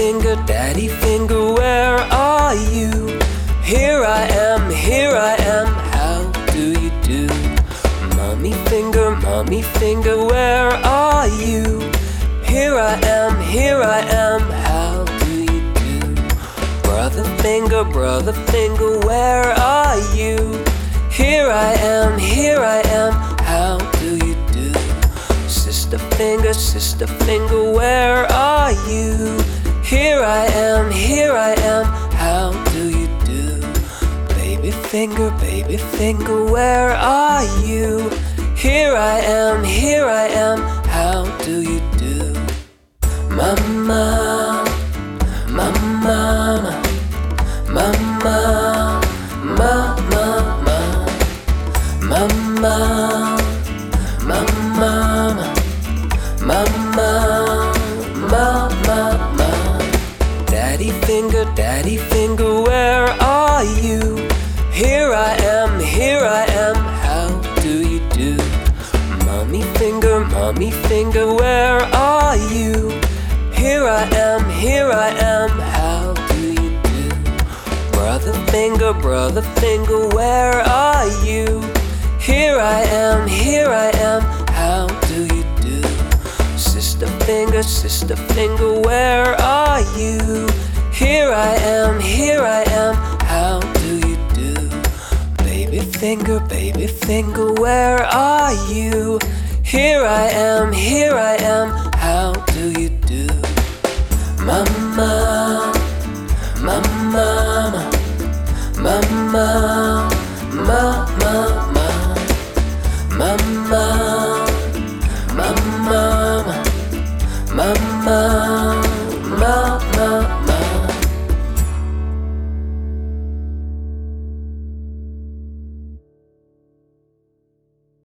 daddy finger, where are you? Here I am, how do you do? Mommy finger, where are you? Here I am, how do you do? Brother finger, where are you? Here I am, how do you do? Sister finger, where are you? Here I am, how do you do? Baby finger, where are you? Here I am, how do you do? Mama, mama, mama, mama, mama, mama, mama, mama. Daddy finger, where are you? Here I am, how do you do? Mommy finger, where are you? Here I am, how do you do? Brother finger, where are you? Here I am, how do you do? Sister finger, where are you? Here I am, how do you do? Baby finger, where are you? Here I am, how do you do? Mama, mama, mama, mama, mama, mama, mama.